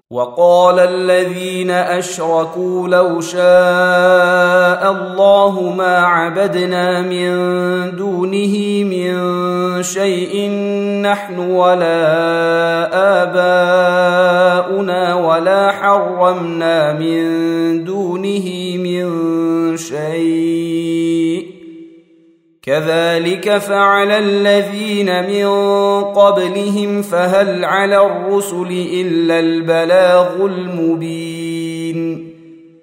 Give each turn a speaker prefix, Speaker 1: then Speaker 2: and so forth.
Speaker 1: وقال الذين أشركوا لو شاء الله ما عبدنا من دونه من شيء نحن ولا آباؤنا ولا حرمنا من دونه من شيء كذلك فعل الذين من قبلهم فهل على الرسل إلا البلاغ المبين